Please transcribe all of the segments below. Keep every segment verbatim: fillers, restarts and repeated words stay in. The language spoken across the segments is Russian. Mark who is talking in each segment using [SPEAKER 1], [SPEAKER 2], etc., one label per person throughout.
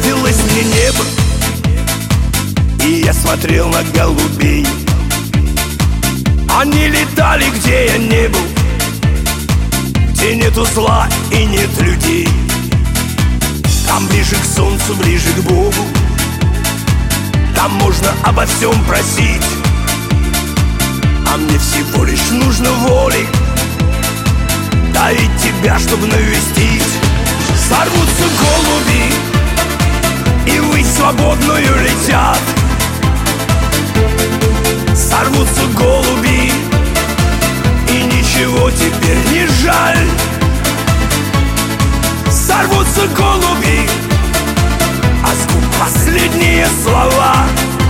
[SPEAKER 1] нравилось мне небо, и я смотрел на голубей. Они летали, где я не был, где нету зла и нет людей. Там ближе к солнцу, ближе к Богу, там можно обо всем просить. А мне всего лишь нужно воли, да и тебя, чтобы навестить. Сорвутся голуби и ввысь свободную летят. Сорвутся голуби, и ничего теперь не жаль. Сорвутся голуби, а с губ последние слова.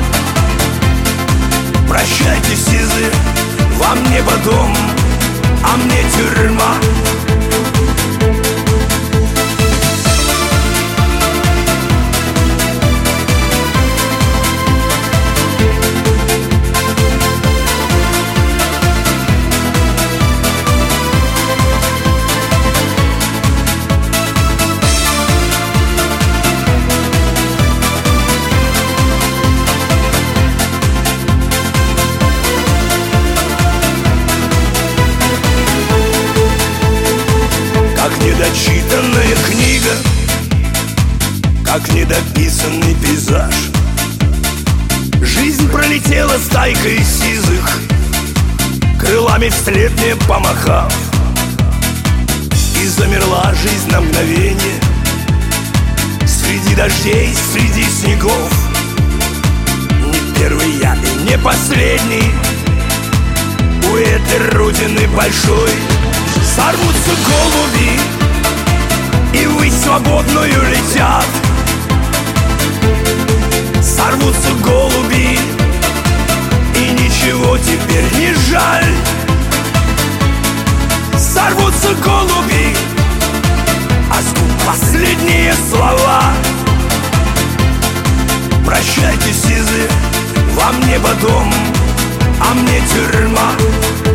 [SPEAKER 1] Прощайте, сизы, вам небо дом, а мне тюрьма. Недочитанная книга, как недописанный пейзаж. Жизнь пролетела стайкой сизых, крылами вслед мне помахав. И замерла жизнь на мгновение среди дождей, среди снегов. Не первый я и не последний у этой родины большой. Сорвутся голуби и ввысь свободную летят. Сорвутся голуби, и ничего теперь не жаль. Сорвутся голуби, а с губ последние слова. Прощайте, сизы, вам небо дом, а мне тюрьма.